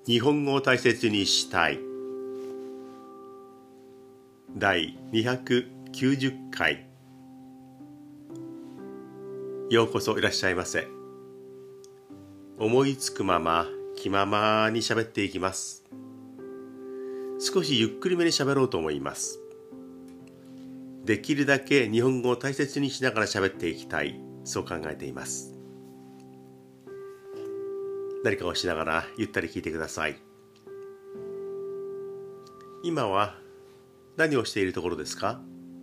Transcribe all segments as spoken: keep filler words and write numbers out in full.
日本語を大切にしたいだいにひゃくきゅうじゅっかい、ようこそいらっしゃいませ。思いつくまま気ままに喋っていきます。少しゆっくりめに喋ろうと思います。できるだけ日本語を大切にしながら喋っていきたい、そう考えています。何かをしながらゆったり聞いてください。今は何をしているところですか？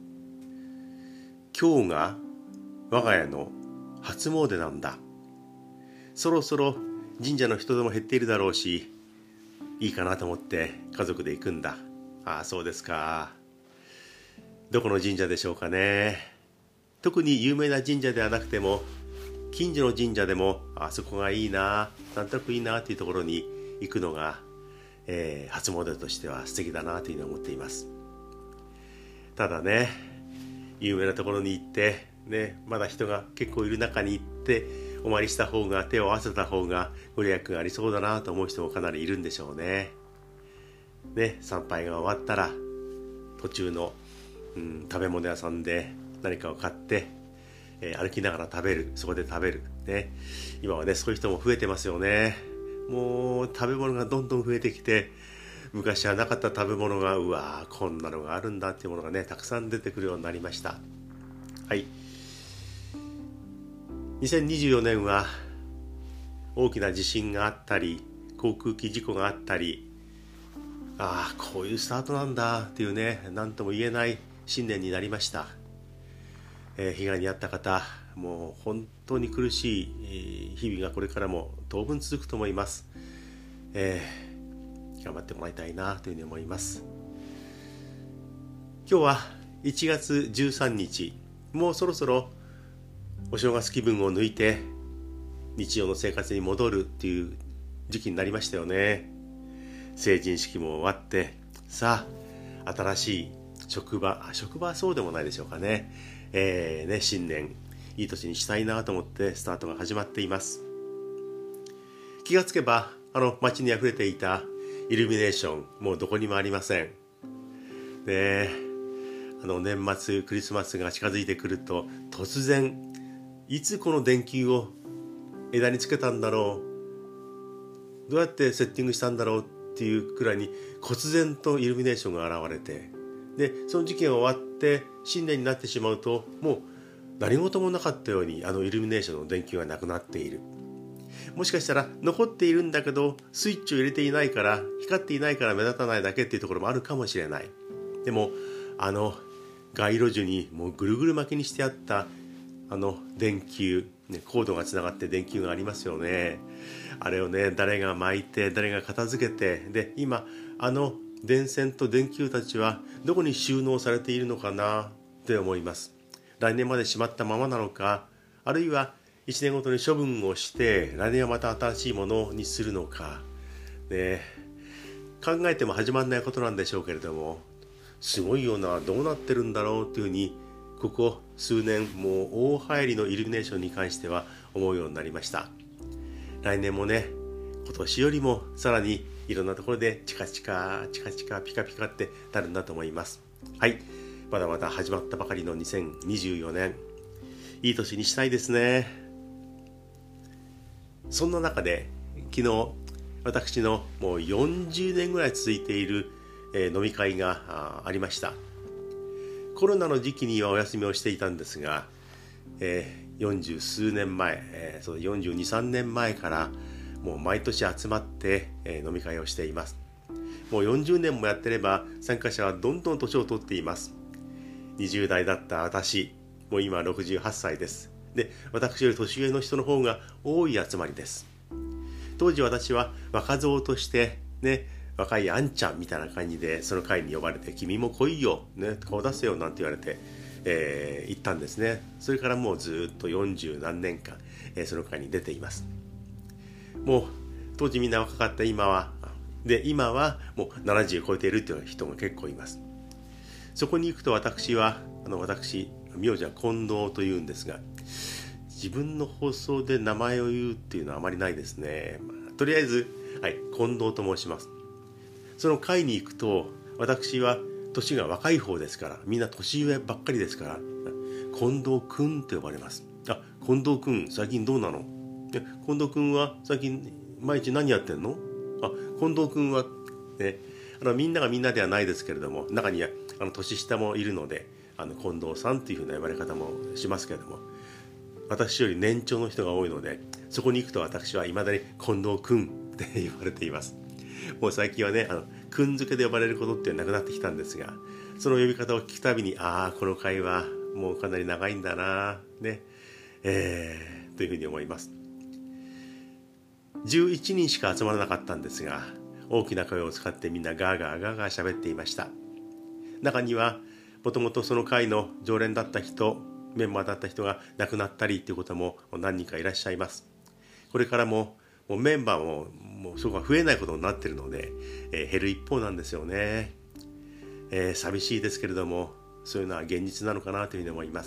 今日が我が家の初詣なんだ。そろそろ神社の人でも減っているだろうし、いいかなと思って家族で行くんだ。ああ、そうですか。どこの神社でしょうかね。特に有名な神社ではなくても、近所の神社でもあそこがいいな、なんとなくいいなというところに行くのが、えー、初詣としては素敵だなというふうに思っています。ただね、有名なところに行ってね、まだ人が結構いる中に行ってお参りした方が、手を合わせた方がご利益がありそうだなと思う人もかなりいるんでしょうね。ね、参拝が終わったら途中の、うん、食べ物屋さんで何かを買ってえー、歩きながら食べる、そこで食べる、ね、今はねそういう人も増えてますよね。もう食べ物がどんどん増えてきて、昔はなかった食べ物がうわーこんなのがあるんだっていうものがねたくさん出てくるようになりました。はい、にせんにじゅうよねんは大きな地震があったり航空機事故があったり、ああこういうスタートなんだっていうね、何とも言えない新年になりました。えー、被害に遭った方、もう本当に苦しい日々がこれからも当分続くと思います。えー、頑張ってもらいたいなというふうに思います。今日はいちがつじゅうさんにち、もうそろそろお正月気分を抜いて日常の生活に戻るっていう時期になりましたよね。成人式も終わって、さあ新しい職場、職場はそうでもないでしょうかね。えー、ね新年いい年にしたいなと思ってスタートが始まっています。気がつけばあの街にあふれていたイルミネーション、もうどこにもありません。で、あの年末クリスマスが近づいてくると突然、いつこの電球を枝につけたんだろう、どうやってセッティングしたんだろうっていうくらいに忽然とイルミネーションが現れて、でその時期が終わって新年になってしまうと、もう何事もなかったようにあのイルミネーションの電球がなくなっている。もしかしたら残っているんだけどスイッチを入れていないから、光っていないから目立たないだけっていうところもあるかもしれない。でもあの街路樹にもうぐるぐる巻きにしてあったあの電球、ね、コードがつながって電球がありますよね。あれをね誰が巻いて誰が片付けて、で今あの電線と電球たちはどこに収納されているのかなって思います。来年までしまったままなのか、あるいはいちねんごとに処分をして来年はまた新しいものにするのか、ね、考えても始まらないことなんでしょうけれども、すごいよな、どうなってるんだろうというふうにここ数年もう大流行りのイルミネーションに関しては思うようになりました。来年もね、今年よりもさらにいろんなところでチカチカチカチカピカピカってなるんだと思います。はい、まだまだ始まったばかりのにせんにじゅうよねん、いい年にしたいですね。そんな中で昨日私のもうよんじゅうねんぐらい続いている、えー、飲み会が あ, ありました。コロナの時期にはお休みをしていたんですが、えー、よんじゅう数年前、えー、そうよんじゅうに、さんねんまえからもう毎年集まって、えー、飲み会をしています。もうよんじゅうねんもやってれば参加者はどんどん年を取っています。にじゅう代だった私、もう今ろくじゅうはっさいです。で、私より年上の人の方が多い集まりです。当時私は若造としてね、若いあんちゃんみたいな感じでその会に呼ばれて、君も来いよ、ね、顔出せよなんて言われて、えー、行ったんですね。それからもうずっとよんじゅうなんねんかん、えー、その会に出ています。もう当時みんな若かった今はで今はもうななじゅう超えているという人も結構います。そこに行くと私はあの私名字は近藤というんですが、自分の放送で名前を言うっていうのはあまりないですね。まあ、とりあえずはい、近藤と申します。その会に行くと、私は年が若い方ですから、みんな年上ばっかりですから、近藤くんと呼ばれます。あ、近藤くん、最近どうなの？近藤くんは最近毎日何やってんの？あ、近藤くんは、ね、あのみんながみんなではないですけれども、中にはあの年下もいるので、あの近藤さんというふうな呼ばれ方もしますけれども、私より年長の人が多いので、そこに行くと私はいまだに近藤くんって言われています。もう最近はね、あのくん付けで呼ばれることってなくなってきたんですが、その呼び方を聞くたびに、ああこの会話もうかなり長いんだなね、えー、というふうに思います。じゅういちにんしか集まらなかったんですが、大きな声を使ってみんなガーガーガーガー喋っていました。中にはもともとその会の常連だった人、メンバーだった人が亡くなったりということも何人かいらっしゃいます。これからももうメンバーももうそこが増えないことになっているので、えー、減る一方なんですよね、えー、寂しいですけれども、そういうのは現実なのかなというふうに思います。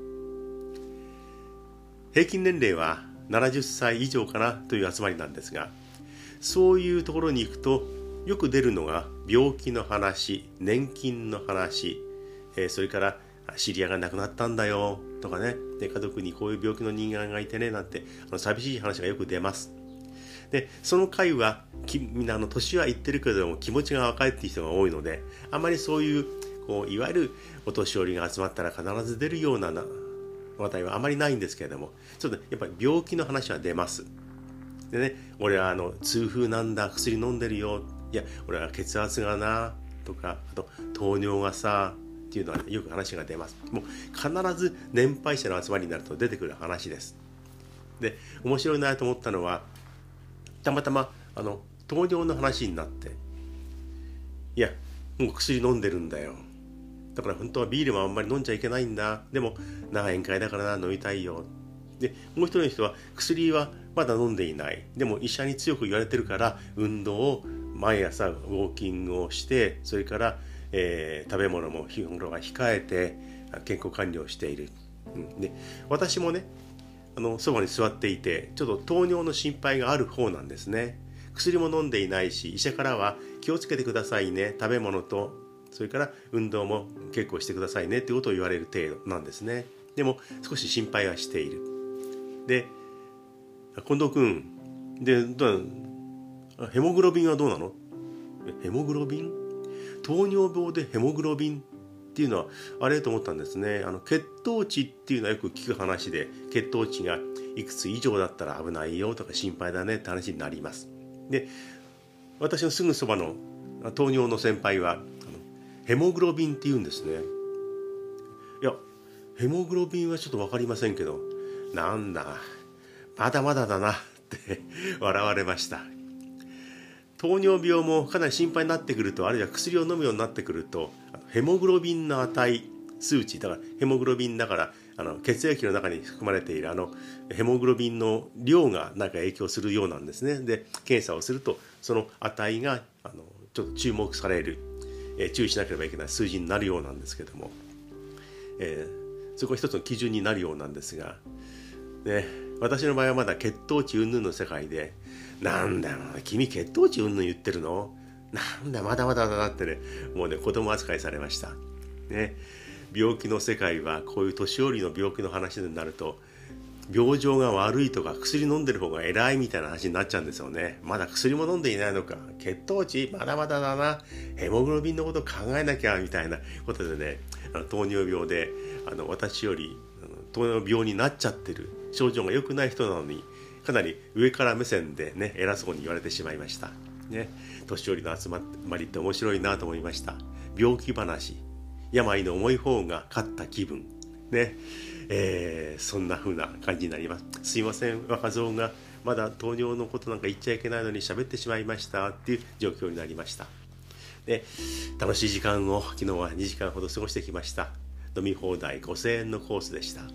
平均年齢はななじゅっさい以上かなという集まりなんですが、そういうところに行くとよく出るのが病気の話、年金の話、えー、それから知り合いが亡くなったんだよとかね、で家族にこういう病気の人間がいてねなんて、あの寂しい話がよく出ます。でその会はみんなあの年はいってるけれども気持ちが若いっていう人が多いので、あまりそういうこういわゆるお年寄りが集まったら必ず出るような話題はあまりないんですけれども、ちょっとやっぱり病気の話は出ます。でね、俺はあの痛風なんだ、薬飲んでるよ、いや俺は血圧がなとか、あと糖尿がさっていうのは、ね、よく話が出ます。もう必ず年配者の集まりになると出てくる話です。で面白いなと思ったのは、たまたまあの糖尿の話になって、いやもう薬飲んでるんだよ、だから本当はビールもあんまり飲んじゃいけないんだ、でもな宴会だからな飲みたいよ。でもう一人の人は薬はまだ飲んでいない、でも医者に強く言われてるから運動を毎朝ウォーキングをして、それから、えー、食べ物も日頃は控えて健康管理をしている、うん、で私もねあのそばに座っていて、ちょっと糖尿の心配がある方なんですね。薬も飲んでいないし、医者からは気をつけてくださいね、食べ物とそれから運動も結構してくださいねってことを言われる程度なんですね。でも少し心配はしている。で近藤君でどうヘモグロビンはどうなの？ヘモグロビン？糖尿病でヘモグロビンっていうのはあれと思ったんですね。あの血糖値っていうのはよく聞く話で、血糖値がいくつ以上だったら危ないよとか心配だねって話になります。で私のすぐそばの糖尿の先輩はあのヘモグロビンって言うんですね。いやヘモグロビンはちょっと分かりませんけど、なんだまだまだだなって笑われました。糖尿病もかなり心配になってくると、あるいは薬を飲むようになってくると、ヘモグロビンの値数値だから、ヘモグロビンだからあの血液の中に含まれているあのヘモグロビンの量が何か影響するようなんですね。で検査をするとその値があのちょっと注目される、えー、注意しなければいけない数字になるようなんですけども、えー、そこが一つの基準になるようなんですが、ね、私の場合はまだ血糖値云々の世界で、なんだよ君血糖値云々言ってるの、なんだまだまだだなってね、もうね子供扱いされましたね。病気の世界はこういう年寄りの病気の話になると、病状が悪いとか薬飲んでる方が偉いみたいな話になっちゃうんですよね。まだ薬も飲んでいないのか、血糖値まだまだだな、ヘモグロビンのこと考えなきゃみたいなことでね、あの糖尿病であの私よりあの糖尿病になっちゃってる、症状が良くない人なのにかなり上から目線でね偉そうに言われてしまいましたね。年寄りの集まりって面白いなと思いました。病気話、病の重い方が勝った気分ね、えー、そんな風な感じになります。すいません、若造がまだ糖尿のことなんか言っちゃいけないのに喋ってしまいましたっていう状況になりました。で楽しい時間を昨日はにじかんほど過ごしてきました。飲み放題ごせんえんのコースでした。はい、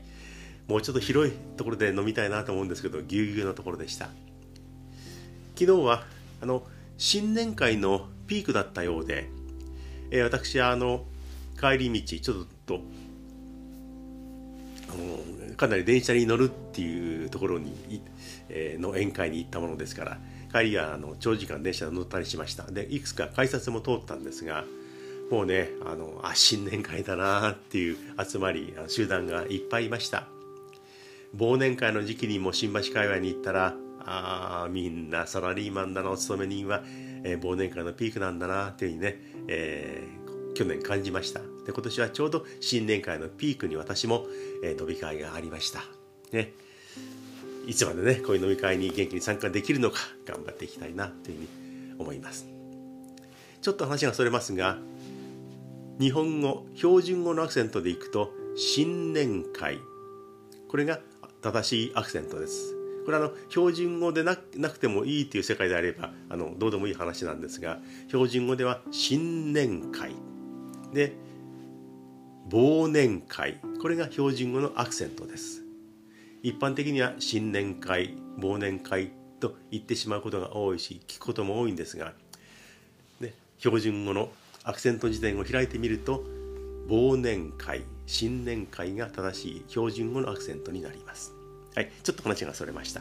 もうちょっと広いところで飲みたいなと思うんですけど、ぎゅうぎゅうのところでした。昨日はあの新年会のピークだったようで、えー、私はあの帰り道ちょっとあのかなり電車に乗るっていうところに、えー、の宴会に行ったものですから、帰りはあの長時間電車に乗ったりしました。でいくつか改札も通ったんですが、もうねあのあ新年会だなっていう集まり集団がいっぱいいました。忘年会の時期にも新橋界隈に行ったら、あみんなサラリーマンだな、お勤め人は、えー、忘年会のピークなんだなっていうふうにね、えー、去年感じました。で今年はちょうど新年会のピークに私も、えー、飲み会がありました、ね、いつまでねこういう飲み会に元気に参加できるのか頑張っていきたいなというふうに思います。ちょっと話がそれますが、日本語標準語のアクセントでいくと新年会、これが正しいアクセントです。これはあの標準語で な, なくてもいいという世界であればあのどうでもいい話なんですが、標準語では新年会で忘年会、これが標準語のアクセントです。一般的には新年会忘年会と言ってしまうことが多いし聞くことも多いんですが、ね、標準語のアクセント辞典を開いてみると忘年会新年会が正しい標準語のアクセントになります。はい、ちょっと話がそれました。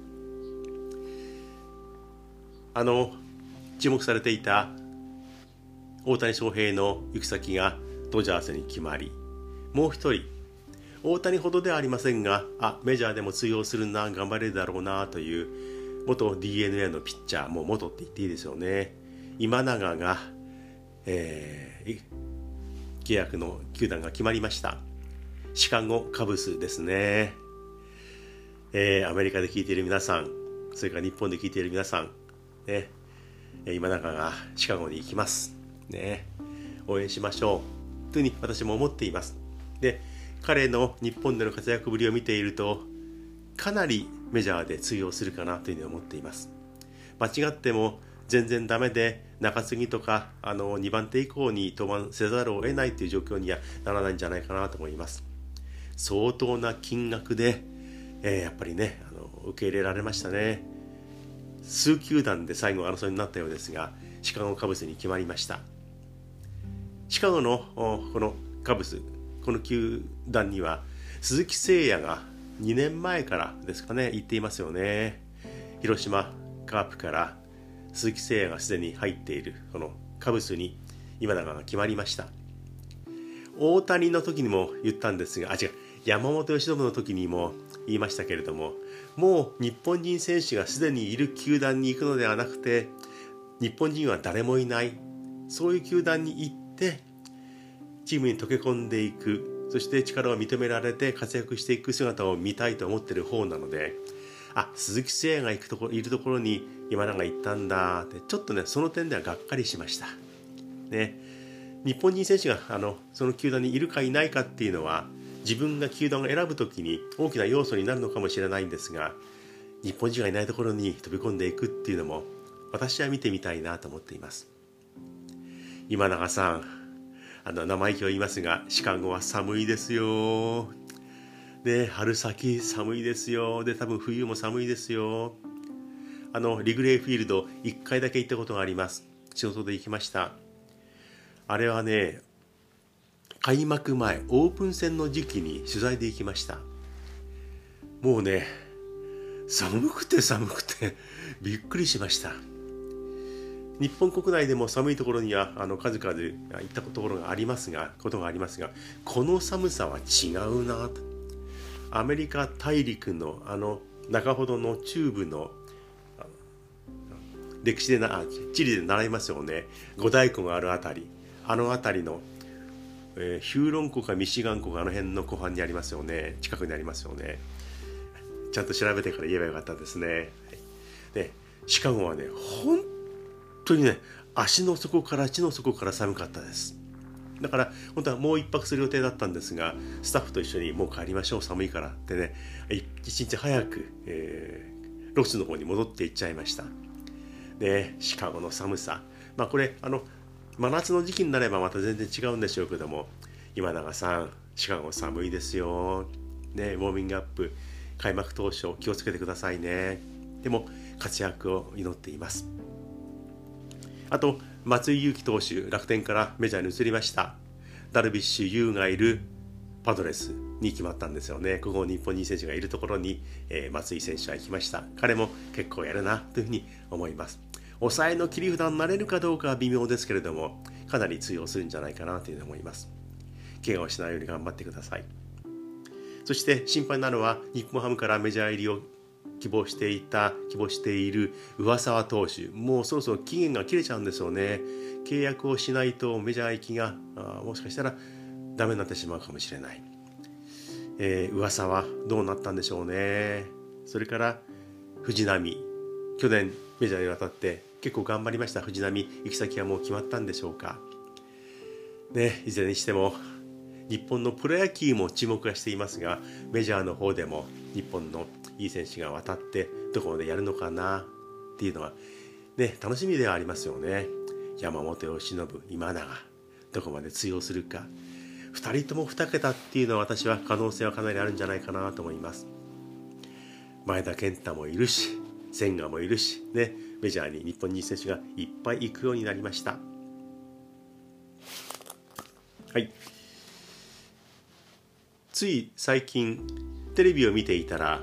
あの注目されていた大谷翔平の行く先がドジャースに決まり、もう一人大谷ほどではありませんが、あメジャーでも通用するな、頑張れるだろうなという元 ディーエヌエー のピッチャー、もう元って言っていいですよね、今永が、えー、契約の球団が決まりました。シカゴカブスですね。えー、アメリカで聞いている皆さん、それから日本で聞いている皆さん、ね、今永がシカゴに行きます、ね、応援しましょうというふうに私も思っています。で彼の日本での活躍ぶりを見ているとかなりメジャーで通用するかなというふうに思っています。間違っても全然ダメで中継ぎとかあのにばん手以降に登板せざるを得ないという状況にはならないんじゃないかなと思います。相当な金額で、えー、やっぱりねあの受け入れられましたね。数球団で最後争いになったようですがシカゴカブスに決まりました。シカゴのこのカブス、この球団には鈴木誠也がにねんまえからですかね行っていますよね。広島カープから鈴木誠也がすでに入っているこのカブスに今永が決まりました。大谷の時にも言ったんですが、あ違う山本由伸の時にも言いましたけれども、もう日本人選手がすでにいる球団に行くのではなくて日本人は誰もいない、そういう球団に行ってチームに溶け込んでいく、そして力を認められて活躍していく姿を見たいと思っている方なので、あ鈴木誠也が行くところいるところに今永が行ったんだってちょっとねその点ではがっかりしました、ね、日本人選手があのその球団にいるかいないかっていうのは自分が球団を選ぶときに大きな要素になるのかもしれないんですが、日本人がいないところに飛び込んでいくっていうのも私は見てみたいなと思っています。今永さん、あの生意気を言いますがシカゴは寒いですよ、ね、春先寒いですよ。で多分冬も寒いですよ。あのリグレーフィールドいっかいだけ行ったことがあります。仕事で行きました。あれはね開幕前オープン戦の時期に取材で行きました。もうね寒くて寒くてびっくりしました。日本国内でも寒いところにはあの数々行ったところがありますがことがありますがこの寒さは違うなと。アメリカ大陸のあの中ほどの中部の歴史でな地理で習いますよね。五大湖があるあたり、あのあたりの、えー、ヒューロン湖かミシガン湖があの辺の湖畔にありますよね。近くにありますよね。ちゃんと調べてから言えばよかったですね。はい、でシカゴはね本当にね足の底から地の底から寒かったです。だから本当はもう一泊する予定だったんですがスタッフと一緒にもう帰りましょう寒いからってね一日早く、えー、ロスの方に戻っていっちゃいました。でシカゴの寒さ、まあこれあの真夏の時期になればまた全然違うんでしょうけども、今永さんシカゴ寒いですよ、ね、ウォーミングアップ開幕当初気をつけてくださいね。でも活躍を祈っています。あと松井裕樹投手楽天からメジャーに移りました。ダルビッシュ有がいるパドレスに決まったんですよね。ここ日本人選手がいるところに、えー、松井選手は行きました。彼も結構やるなというふうに思います。抑えの切り札になれるかどうかは微妙ですけれども、かなり通用するんじゃないかなというふうに思います。怪我をしないように頑張ってください。そして心配なのは日本ハムからメジャー入りを希望していた希望している上沢投手、もうそろそろ期限が切れちゃうんですよね。契約をしないとメジャー行きがあもしかしたらダメになってしまうかもしれない。えー、噂はどうなったんでしょうね。それから藤浪、去年メジャーに渡って結構頑張りました藤浪、行き先はもう決まったんでしょうかね。いずれにしても日本のプロ野球も注目はしていますが、メジャーの方でも日本のいい選手が渡ってどこまでやるのかなっていうのはね、楽しみではありますよね。山本由伸、今永、どこまで通用するか。ふたりともに桁っていうのは私は可能性はかなりあるんじゃないかなと思います。前田健太もいるし、千賀もいるし、ね、メジャーに日本人選手がいっぱい行くようになりました。はい。つい最近テレビを見ていたら、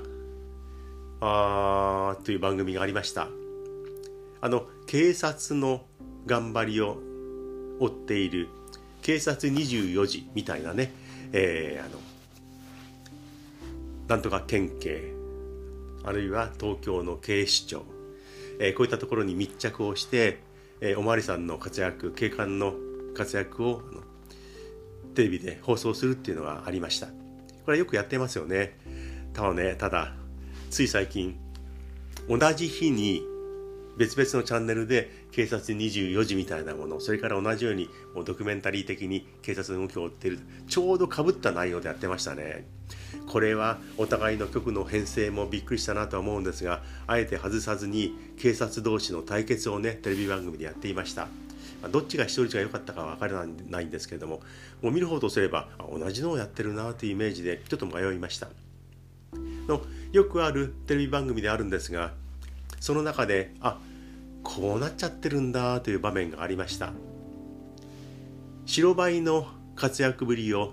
あーという番組がありました。あの警察の頑張りを追っている警察にじゅうよじみたいなね、えー、あのなんとか県警、あるいは東京の警視庁、えー、こういったところに密着をして、えー、おまわりさんの活躍、警官の活躍をあのテレビで放送するっていうのがありました。これはよくやってますよね。ただね、ただつい最近同じ日に別々のチャンネルで警察にじゅうよじみたいなもの、それから同じようにもうドキュメンタリー的に警察の動きを追っている、ちょうど被った内容でやってましたね。これはお互いの局の編成もびっくりしたなとは思うんですが、あえて外さずに警察同士の対決をね、テレビ番組でやっていました。どっちが視聴率が良かったかは分からないんですけれども、もう見る方とすれば同じのをやってるなというイメージでちょっと迷いました。のよくあるテレビ番組であるんですが、その中であこうなっちゃってるんだという場面がありました。白バイの活躍ぶりを、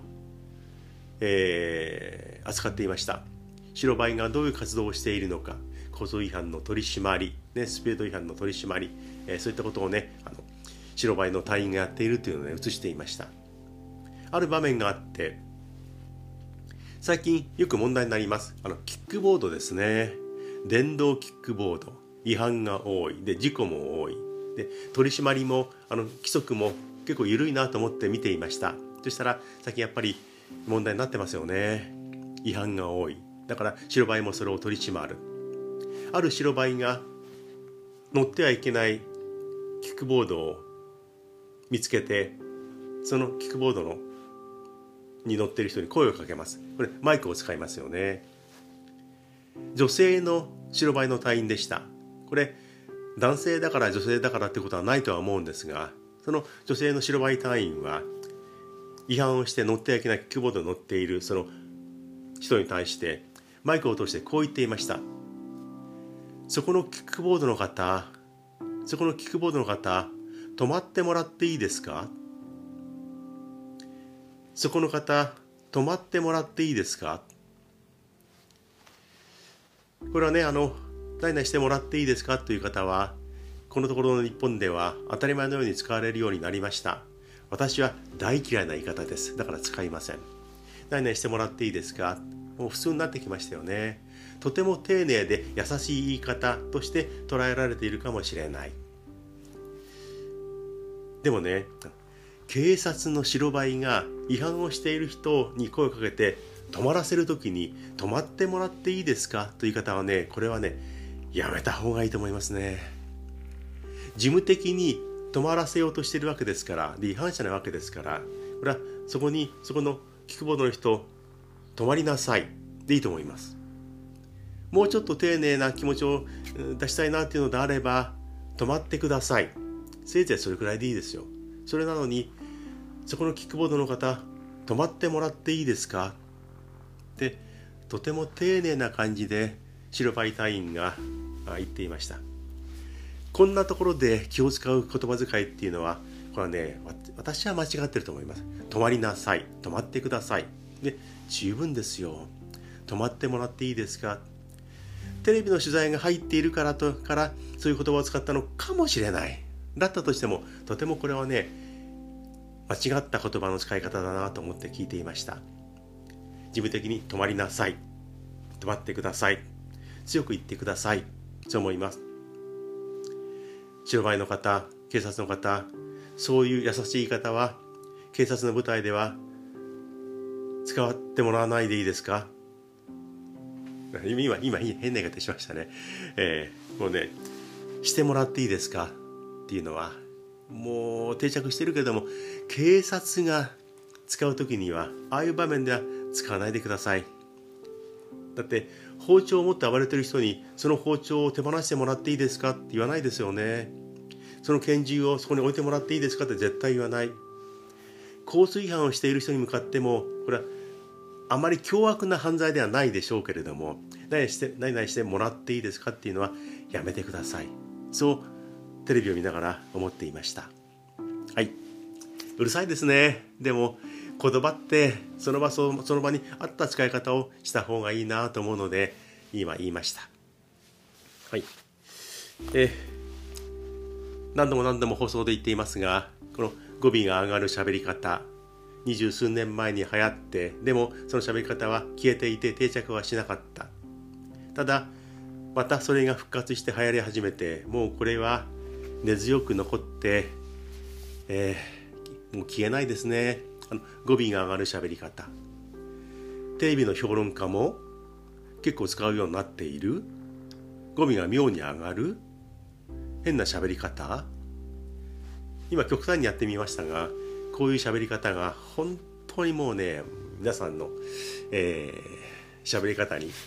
えー、扱っていました。白バイがどういう活動をしているのか、交通違反の取り締まり、ね、スピード違反の取り締まり、えー、そういったことをね、あの白バイの隊員がやっているというのを、ね、映していました。ある場面があって、最近よく問題になりますあのキックボードですね。電動キックボード、違反が多いで、事故も多いで、取り締まりもあの規則も結構緩いなと思って見ていました。そしたら最近やっぱり問題になってますよね。違反が多い。だから白バイもそれを取り締まる。ある白バイが乗ってはいけないキックボードを見つけて、そのキックボードのに乗っている人に声をかけます。これマイクを使いますよね。女性の白バイの隊員でした。これ男性だから女性だからってことはないとは思うんですが、その女性の白バイ隊員は違反をして乗ってはいけないキックボードに乗っているその人に対してマイクを通してこう言っていました。そこのキックボードの方、そこのキックボードの方、止まってもらっていいですか？そこの方、止まってもらっていいですか？これはね、あの何々してもらっていいですかという方はこのところの日本では当たり前のように使われるようになりました。私は大嫌いな言い方です。だから使いません。何々してもらっていいですか？もう普通になってきましたよね。とても丁寧で優しい言い方として捉えられているかもしれない。でもね、警察の白バイが違反をしている人に声をかけて止まらせるときに止まってもらっていいですかという言い方はね、これはねやめた方がいいと思いますね。事務的に止まらせようとしているわけですから、で違反者なわけですから、これはそこにそこのキックボードの人止まりなさいでいいと思います。もうちょっと丁寧な気持ちを出したいなっていうのであれば止まってください、せいぜいそれくらいでいいですよ。それなのにそこのキックボードの方止まってもらっていいですかってとても丁寧な感じで白バイ隊員が言っていました。こんなところで気を使う言葉遣いっていうのはこれはね、私は間違ってると思います。止まりなさい、止まってください、 で十分ですよ。泊まってもらっていいですか。テレビの取材が入っているからとからそういう言葉を使ったのかもしれない。だったとしてもとてもこれはね、間違った言葉の使い方だなと思って聞いていました。事務的に泊まりなさい、泊まってください、強く言ってください、そう思います。白バイの方、警察の方、そういう優しい言い方は警察の部隊では使ってもらわないでいいですか。今今変な言い方しましたね、えー、もうね、してもらっていいですかっていうのはもう定着してるけれども、警察が使う時にはああいう場面では使わないでください。だって包丁を持って暴れてる人にその包丁を手放してもらっていいですかって言わないですよね。その拳銃をそこに置いてもらっていいですかって絶対言わない。交通違反をしている人に向かってもこれはあまり凶悪な犯罪ではないでしょうけれども、何々して何々してもらっていいですかっていうのはやめてください。そうテレビを見ながら思っていました。はい、うるさいですね。でも言葉ってその場その場に合った使い方をした方がいいなと思うので今言いました。はい、え何度も何度も放送で言っていますが、この語尾が上がる喋り方、二十数年前に流行って、でもその喋り方は消えていて定着はしなかった。ただまたそれが復活して流行り始めて、もうこれは根強く残って、えー、もう消えないですね。あの語尾が上がる喋り方、テレビの評論家も結構使うようになっている。語尾が妙に上がる変な喋り方、今極端にやってみましたが、こういう喋り方が本当にもうね、皆さんの、えー、喋り方に、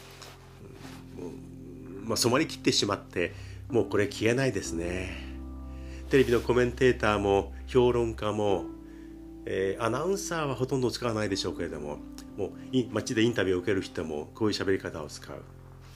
まあ、染まりきってしまって、もうこれ消えないですね。テレビのコメンテーターも評論家も、えー、アナウンサーはほとんど使わないでしょうけれども、もう街でインタビューを受ける人もこういう喋り方を使う。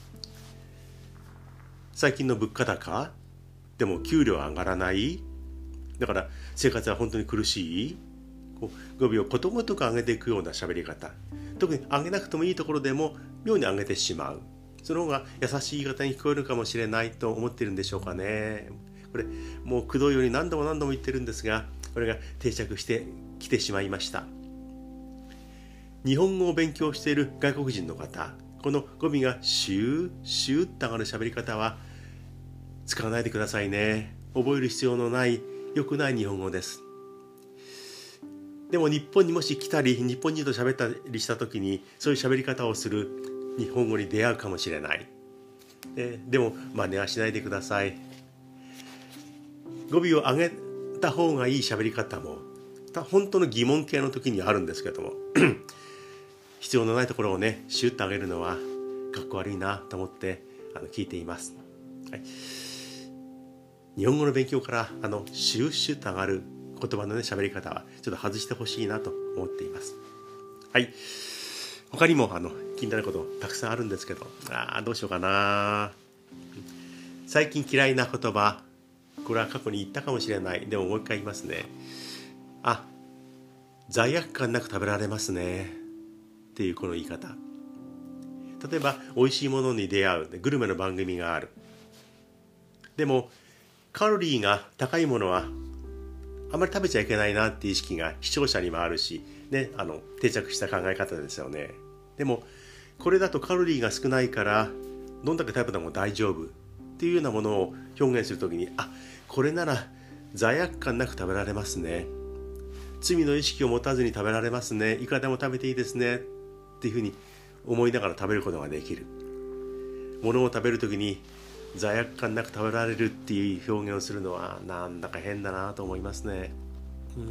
最近の物価高でも給料上がらない、だから生活は本当に苦しい、こう語尾をことごとく上げていくような喋り方、特に上げなくてもいいところでも妙に上げてしまう、その方が優しい言い方に聞こえるかもしれないと思っているんでしょうかね。これもうくどいように何度も何度も言ってるんですが、これが定着してきてしまいました。日本語を勉強している外国人の方、この語尾がシューシューって上がる喋り方は使わないでくださいね。覚える必要のない良くない日本語です。でも日本にもし来たり、日本人と喋ったりした時にそういう喋り方をする日本語に出会うかもしれない。で, でも真似はしないでください。語尾を上げた方がいい喋り方も本当の疑問形の時にあるんですけども必要のないところをねシュッと上げるのはかっこ悪いなと思ってあの聞いています。はい、日本語の勉強からあのシュッシュッと上がる言葉のね喋り方はちょっと外してほしいなと思っています。はい、他にもあの気になることたくさんあるんですけど、あどうしようかな。最近嫌いな言葉、これは過去に言ったかもしれない。でももう一回言いますね。あ、罪悪感なく食べられますねっていうこの言い方。例えば美味しいものに出会うグルメの番組がある。でもカロリーが高いものはあまり食べちゃいけないなっていう意識が視聴者にもあるし、ね、あの定着した考え方ですよね。でもこれだとカロリーが少ないからどんだけ食べても大丈夫っていうようなものを表現するときに、あ、これなら罪悪感なく食べられますね、罪の意識を持たずに食べられますね、いくらでも食べていいですねっていうふうに思いながら食べることができる。ものを食べるときに罪悪感なく食べられるっていう表現をするのはなんだか変だなと思いますね。うん、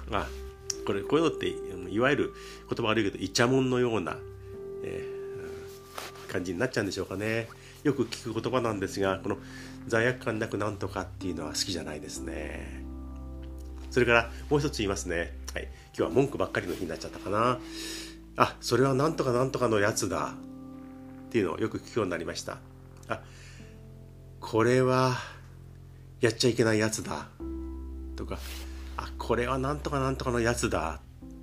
あ、これこういうのっていわゆる言葉悪いけどイチャモンのような、えー、感じになっちゃうんでしょうかね。よく聞く言葉なんですが、この罪悪感なくなんとかっていうのは好きじゃないですね。それからもう一つ言いますね。はい、今日は文句ばっかりの日になっちゃったかな。あ、それはなんとかなんとかのやつだっていうのをよく聞くようになりました。あ、これはやっちゃいけないやつだとか、あ、これはなんとかなんとかのやつだっ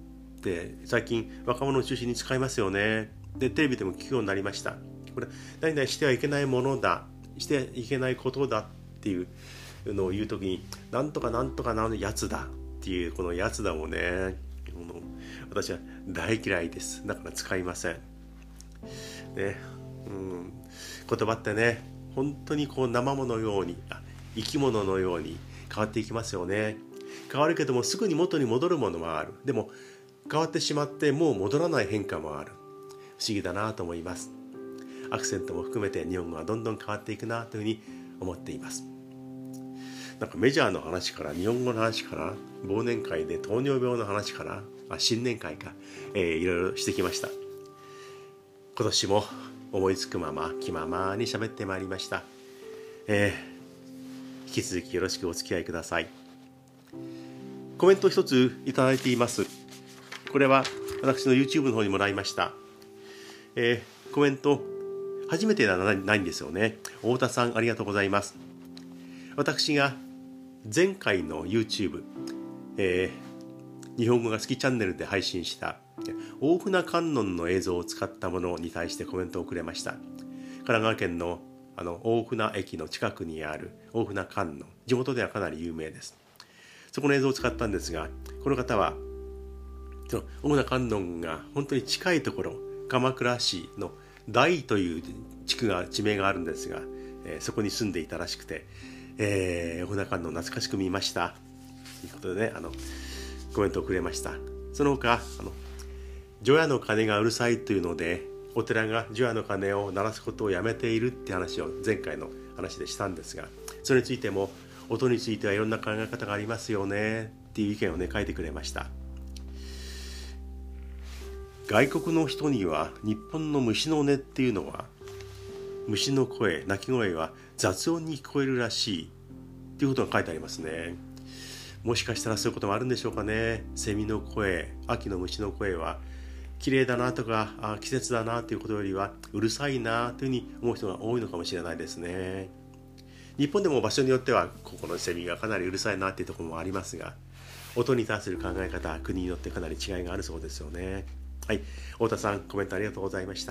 って最近若者を中心に使いますよね。でテレビでも聞くようになりました。これ何々してはいけないものだ、していけないことだっていうのを言うときに、なんとかなんとかなやつだっていうこのやつだもね、私は大嫌いです。だから使いませんね。うん、言葉ってね、本当にこう生ものように、あ、生き物のように変わっていきますよね。変わるけどもすぐに元に戻るものもある。でも変わってしまってもう戻らない変化もある。不思議だなと思います。アクセントも含めて日本語はどんどん変わっていくなというふうに思っています。なんかメジャーの話から日本語の話から忘年会で糖尿病の話からあ新年会か、えー、いろいろしてきました。今年も思いつくまま気ままに喋ってまいりました。えー、引き続きよろしくお付き合いください。コメント一ついただいています。これは私の YouTube の方にもらいました。えー、コメント初めてではないんですよね。太田さんありがとうございます。私が前回の YouTube、えー、日本語が好きチャンネルで配信した大船観音の映像を使ったものに対してコメントをくれました。神奈川県のあの大船駅の近くにある大船観音、地元ではかなり有名です。そこの映像を使ったんですが、この方はその大船観音が本当に近いところ、鎌倉市の大という地区が地名があるんですが、えー、そこに住んでいたらしくて、えー、大船観音懐かしく見ましたということでね、あのコメントをくれました。その他あの除夜の鐘がうるさいというのでお寺が除夜の鐘を鳴らすことをやめているって話を前回の話でしたんですが、それについても音についてはいろんな考え方がありますよねっていう意見をね書いてくれました。外国の人には日本の虫の音っていうのは、虫の声、鳴き声は雑音に聞こえるらしいっていうことが書いてありますね。もしかしたらそういうこともあるんでしょうかね。セミの声、秋の虫の声は綺麗だなとか、あ、季節だなということよりはうるさいなというふうに思う人が多いのかもしれないですね。日本でも場所によってはここのセミがかなりうるさいなというところもありますが、音に対する考え方、国によってかなり違いがあるそうですよね。はい、太田さんコメントありがとうございました。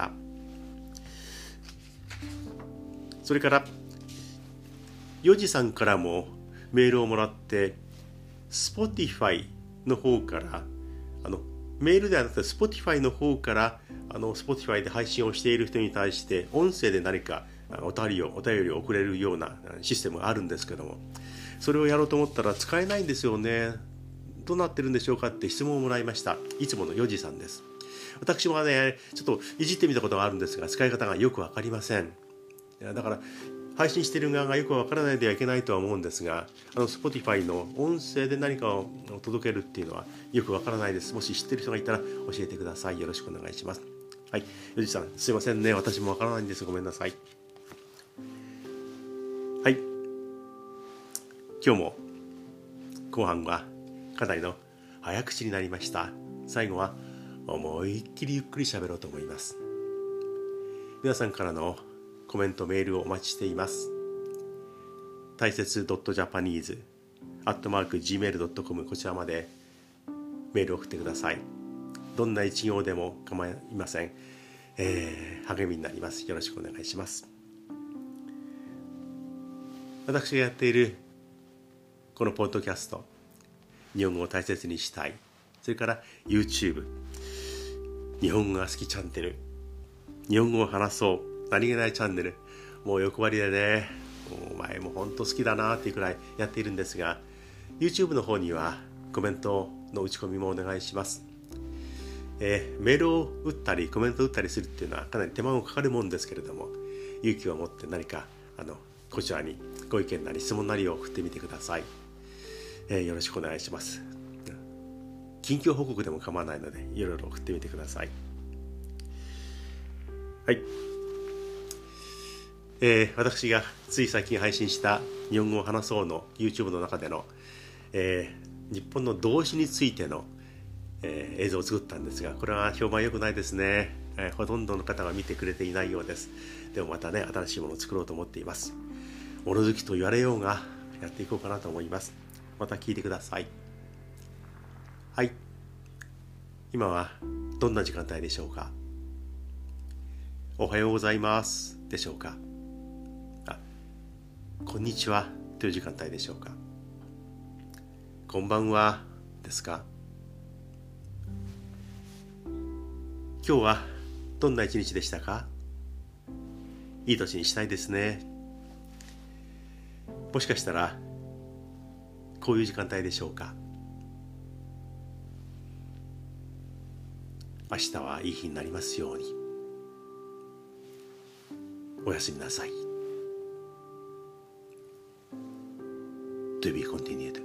それからよじさんからもメールをもらって、Spotify の方からあのメールではなくて Spotify の方からあの Spotify で配信をしている人に対して音声で何かお便りをお便りを送れるようなシステムがあるんですけども、それをやろうと思ったら使えないんですよね。どうなってるんでしょうかって質問をもらいました。いつものよじさんです。私もねちょっといじってみたことがあるんですが、使い方がよく分かりません。だから配信している側がよく分からないではいけないとは思うんですが、あの Spotify の音声で何かを届けるっていうのはよく分からないです。もし知ってる人がいたら教えてください。よろしくお願いします。はい、よじさんすいませんね、私も分からないんです。ごめんなさい。はい、今日も後半はかなりの早口になりました。最後は思いっきりゆっくり喋ろうと思います。皆さんからのコメントメールをお待ちしています。大切 .japanese アットマーク ジーメールドットコム こちらまでメールを送ってください。どんな一行でも構いません、えー、励みになります。よろしくお願いします。私がやっているこのポッドキャスト、日本語を大切にしたい、それから YouTube 日本語が好きチャンネル、日本語を話そう何気ないチャンネル、もう欲張りでね、お前も本当好きだなっていうくらいやっているんですが、 YouTube の方にはコメントの打ち込みもお願いします。えー、メールを打ったりコメントを打ったりするっていうのはかなり手間もかかるもんですけれども、勇気を持って何かあのこちらにご意見なり質問なりを送ってみてください。えー、よろしくお願いします。近況報告でも構わないのでいろいろ送ってみてください。はい、えー、私がつい最近配信した日本語を話そうの YouTube の中での、えー、日本の動詞についての、えー、映像を作ったんですが、これは評判良くないですね、えー、ほとんどの方が見てくれていないようです。でもまたね、新しいものを作ろうと思っています。物好きと言われようがやっていこうかなと思います。また聞いてください。はい、 今はどんな時間帯でしょうか。おはようございますでしょうか。あ、こんにちはという時間帯でしょうか。こんばんはですか。今日はどんな一日でしたか。いい年にしたいですね。もしかしたらこういう時間帯でしょうか。明日はいい日になりますように。おやすみなさい。To be continued.